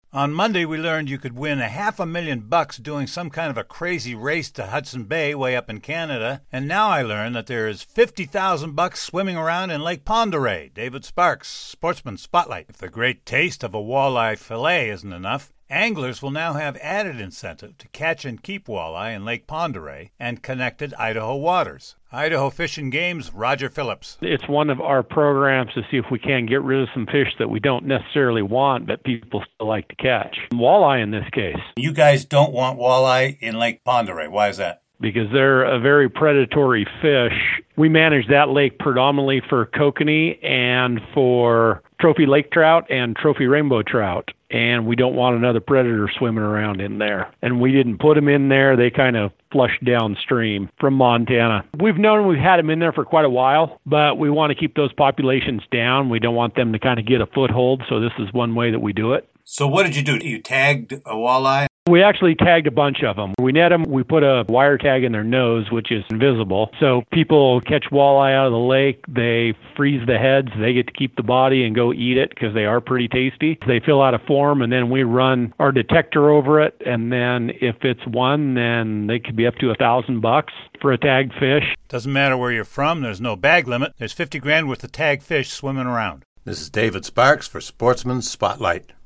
On Monday, we learned you could win $500,000 doing some kind of a crazy race to Hudson Bay way up in Canada. And now I learned that there is $50,000 swimming around in Lake Pend Oreille. David Sparks, Sportsman Spotlight. If the great taste of a walleye fillet isn't enough, anglers will now have added incentive to catch and keep walleye in Lake Pend Oreille and connected Idaho waters. Idaho Fish and Game's Roger Phillips. It's one of our programs to see if we can get rid of some fish that we don't necessarily want, but people still like to catch. Walleye in this case. You guys don't want walleye in Lake Pend Oreille. Why is that? Because they're a very predatory fish. We manage that lake predominantly for kokanee and for trophy lake trout and trophy rainbow trout. And we don't want another predator swimming around in there. And we didn't put them in there. They kind of flushed downstream from Montana. We've had them in there for quite a while, but we want to keep those populations down. We don't want them to kind of get a foothold, so this is one way that we do it. So what did you do? You tagged a walleye? We actually tagged a bunch of them. We net them. We put a wire tag in their nose, which is invisible. So people catch walleye out of the lake. They freeze the heads. They get to keep the body and go eat it because they are pretty tasty. They fill out a form, and then we run our detector over it. And then if it's one, then they could be up to $1,000 for a tagged fish. Doesn't matter where you're from. There's no bag limit. There's $50,000 worth of tagged fish swimming around. This is David Sparks for Sportsman Spotlight.